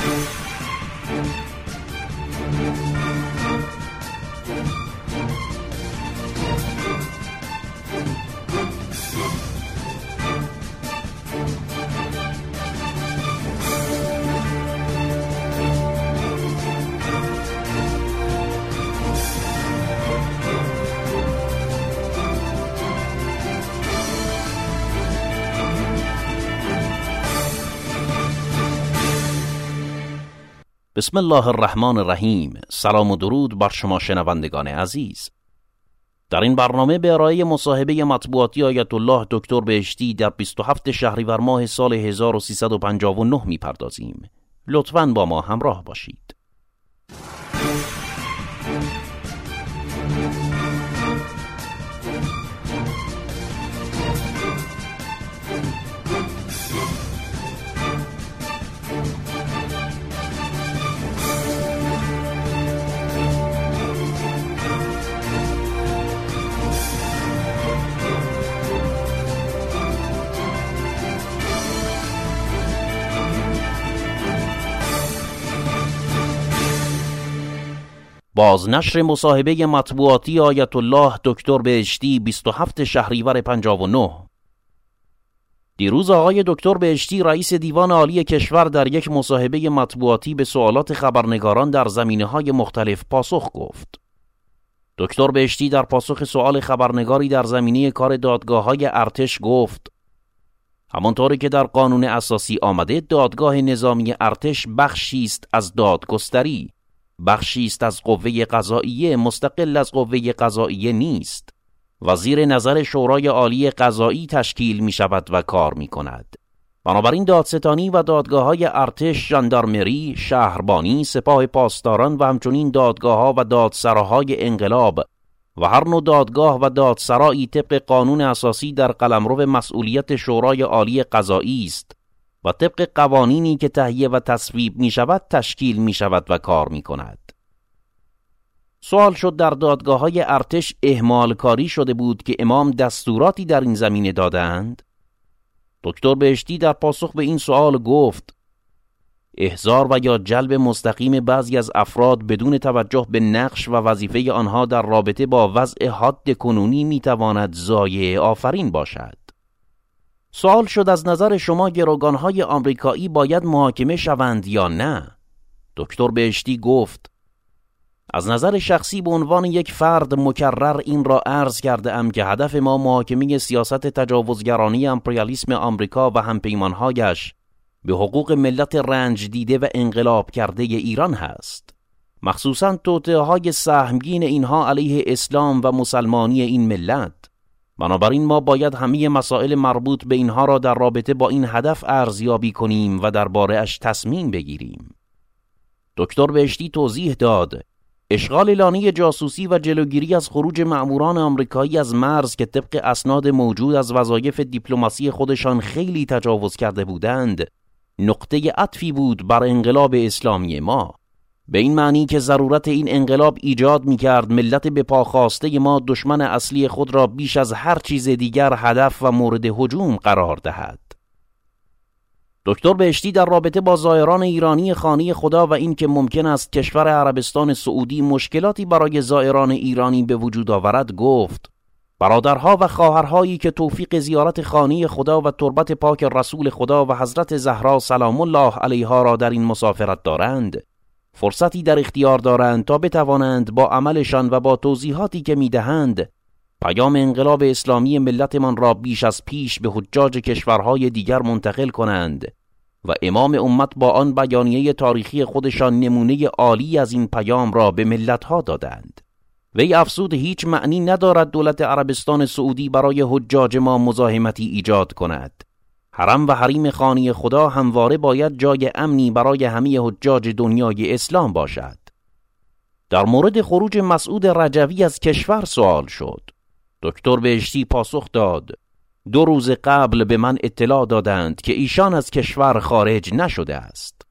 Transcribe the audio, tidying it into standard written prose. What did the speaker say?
بسم الله الرحمن الرحیم. سلام و درود بر شما شنوندگان عزیز. در این برنامه به ارائه مصاحبه مطبوعاتی آیت الله دکتر بهشتی در 27 شهریور ماه سال 1359 میپردازیم. لطفاً با ما همراه باشید. بازنشر مصاحبه مطبوعاتی آیت الله دکتر بهشتی 27 شهریور 59. دیروز آقای دکتر بهشتی رئیس دیوان عالی کشور در یک مصاحبه مطبوعاتی به سوالات خبرنگاران در زمینه‌های مختلف پاسخ گفت. دکتر بهشتی در پاسخ سوال خبرنگاری در زمینه کار دادگاه‌های ارتش گفت: همانطوری که در قانون اساسی آمده، دادگاه نظامی ارتش بخشی است از دادگستری، بخشی است از قوه قضاییه، مستقل از قوه قضاییه نیست و زیر نظر شورای عالی قضایی تشکیل می شود و کار می کند. بنابراین دادستانی و دادگاه‌های ارتش، ژاندارمری، شهربانی، سپاه پاسداران و همچنین دادگاه‌ها و دادسراهای انقلاب و هر نوع دادگاه و دادسرایی طبق قانون اساسی در قلمرو مسئولیت شورای عالی قضایی است و طبق قوانینی که تهیه و تصویب می شود تشکیل می شود و کار می کند. سوال شد در دادگاه‌های ارتش اهمال کاری شده بود که امام دستوراتی در این زمینه دادند؟ دکتر بهشتی در پاسخ به این سوال گفت: احضار و یا جلب مستقیم بعضی از افراد بدون توجه به نقش و وظیفه آنها در رابطه با وضع حاد کنونی می تواند ضایعه آفرین باشد. سوال شد از نظر شما گروگان‌های آمریکایی باید محاکمه شوند یا نه؟ دکتر بهشتی گفت: از نظر شخصی به عنوان یک فرد مکرر این را عرض کرده ام که هدف ما محاکمه سیاست تجاوزگرانه امپریالیسم آمریکا و همپیمانهایش به حقوق ملت رنج دیده و انقلاب کرده ایران هست، مخصوصاً توطئه‌های سهمگین اینها علیه اسلام و مسلمانی این ملت. بنابراین ما باید همه مسائل مربوط به اینها را در رابطه با این هدف ارزیابی کنیم و درباره اش تصمیم بگیریم. دکتر بهشتی توضیح داد: اشغال لانه جاسوسی و جلوگیری از خروج مأموران آمریکایی از مرز که طبق اسناد موجود از وظایف دیپلماسی خودشان خیلی تجاوز کرده بودند، نقطه عطفی بود بر انقلاب اسلامی ما، به این معنی که ضرورت این انقلاب ایجاد می‌کرد ملت به پا خواسته ما دشمن اصلی خود را بیش از هر چیز دیگر هدف و مورد هجوم قرار دهد. دکتر بهشتی در رابطه با زائران ایرانی خانه خدا و این که ممکن است کشور عربستان سعودی مشکلاتی برای زائران ایرانی به وجود آورد گفت: برادرها و خواهرهایی که توفیق زیارت خانه خدا و تربت پاک رسول خدا و حضرت زهرا سلام الله علیها را در این مسافرت دارند، فرصتی در اختیار دارند تا بتوانند با عملشان و با توضیحاتی که میدهند پیام انقلاب اسلامی ملتمان را بیش از پیش به حجاج کشورهای دیگر منتقل کنند و امام امت با آن بیانیه تاریخی خودشان نمونه عالی از این پیام را به ملتها دادند. وی افزود: هیچ معنی ندارد دولت عربستان سعودی برای حجاج ما مزاحمتی ایجاد کند. حرم و حریم خانه خدا همواره باید جای امنی برای همه حجاج دنیای اسلام باشد. در مورد خروج مسعود رجوی از کشور سوال شد. دکتر بهشتی پاسخ داد: 2 روز قبل به من اطلاع دادند که ایشان از کشور خارج نشده است.